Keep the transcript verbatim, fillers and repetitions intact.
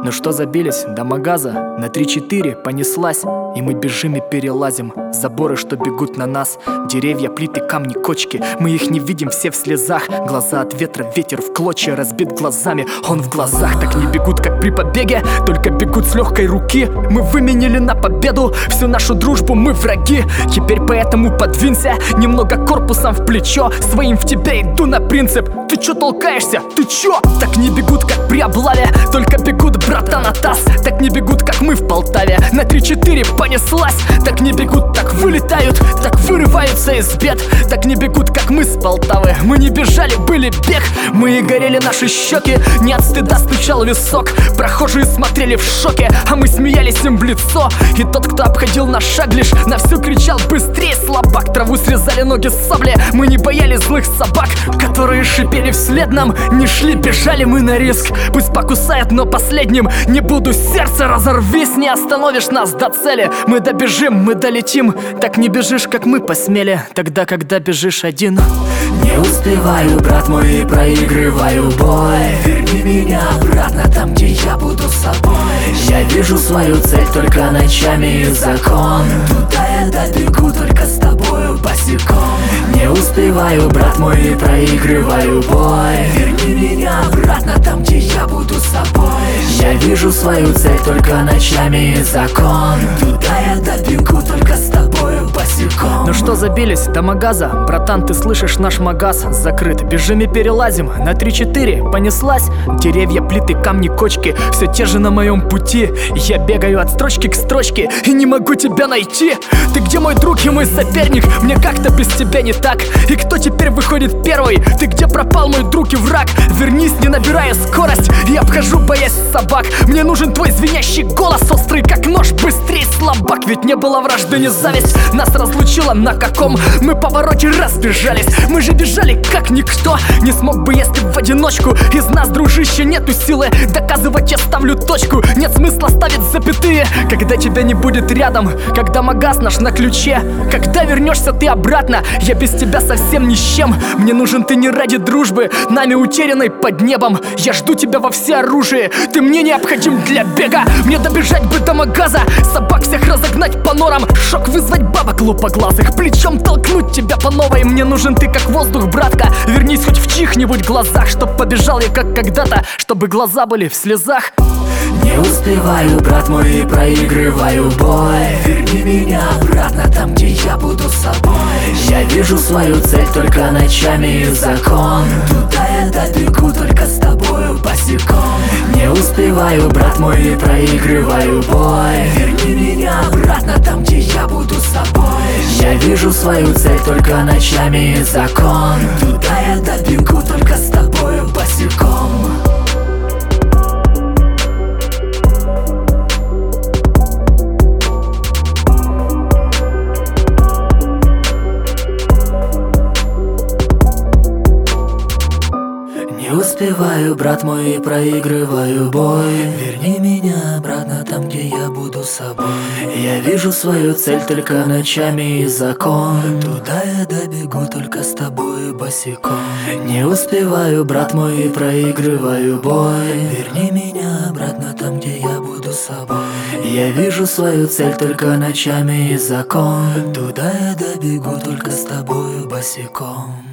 Ну что, забились до магаза? На три-четыре понеслась, и мы бежим и перелазим заборы, что бегут на нас. Деревья, плиты, камни, кочки, мы их не видим, все в слезах. Глаза от ветра, ветер в клочья, разбит глазами, он в глазах. Так не бегут, как при побеге, только бегут с легкой руки. Мы выменили на победу всю нашу дружбу, мы враги. Теперь поэтому подвинься немного корпусом в плечо. Своим в тебя иду на принцип. Ты чё толкаешься? Ты чё? Так не бегут, как при облаве, только бегут, братан, от таз. Так не бегут, как мы в Полтаве, на три-четыре понеслась. Так не бегут, так вылетают, так вырываются из бед. Так не бегут, как мы с Полтавы, мы не бежали, были бег. Мы и горели наши щеки, не от стыда стучал висок. Прохожие смотрели в шоке, а мы смеялись им в лицо. И тот, кто обходил наш шаг, лишь на всю кричал: быстрее, слабак! Траву срезали ноги с сабли, мы не боялись злых собак, которые шипели вслед нам. Не шли, бежали мы на риск, пусть покусает, но последним не буду. Сердце разорвись, не остановишь нас до цели. Мы добежим, мы долетим. Так не бежишь, как мы посмели, тогда, когда бежишь один. Не успеваю, брат мой, и проигрываю бой. Верни меня обратно там, где я буду собой. Я вижу свою цель только ночами, и закон. Туда я добегу только с тобою босиком. Не успеваю, брат мой, и проигрываю бой. Верни меня обратно там, где я буду собой. Я вижу свою цель только ночами, и закон. Туда я добегу только с тобою босиком. Ну что, забились до магаза? Братан, ты слышишь, наш магаз закрыт. Бежим и перелазим, на три-четыре понеслась. Деревья, плиты, камни, кочки, все те же на моем пути. Я бегаю от строчки к строчке и не могу тебя найти. Ты где, мой друг и мой соперник? Мне как-то без тебя не так. И кто теперь выходит первый? Ты где пропал, мой друг и враг? Вернись, не набирая скорость, я обхожу, боясь собак. Мне нужен твой звенящий голос, острый как нож, быстрей, слабак. Ведь не было вражды, не зависть нас разлучила, на каком мы повороте разбежались. Мы же бежали как никто, не смог бы, если в одиночку. Из нас, дружище, нету силы доказывать, я ставлю точку. Нет смысла ставить запятые, когда тебя не будет рядом, когда магаз наш на ключе. Когда вернешься ты обратно, я без тебя совсем ни с чем. Мне нужен ты не ради дружбы, нами утерянной под небом. Я жду тебя во всеоружии, ты мне необходим для бега. Мне добежать бы до магаза, собак всех разогнать по норам, шок вызвать бабок лупоглазых, плечом толкнуть тебя по новой. Мне нужен ты как воздух, братка, вернись хоть в чьих-нибудь глазах, чтоб побежал я как когда-то, чтобы глаза были в слезах. Не успеваю, брат мой, и проигрываю бой. Верни меня обратно там, где я буду собой. Я вижу свою цель только ночами, и закон. Туда я добегу только с тобою босиком. Не успеваю, брат мой, и проигрываю бой. Верни меня обратно там, где я буду собой. Я вижу свою цель только ночами, и закон. Туда я добегу только с тобою босиком. Не успеваю, брат мой, и проигрываю бой. Верни меня обратно там, где я буду собой. Я вижу свою цель только ночами, и закон. Туда я добегу только с тобой босиком. Не успеваю, брат мой, и проигрываю бой. Верни меня обратно там, где я буду собой. Я вижу свою цель только ночами, и закон. Туда я добегу только с тобой босиком.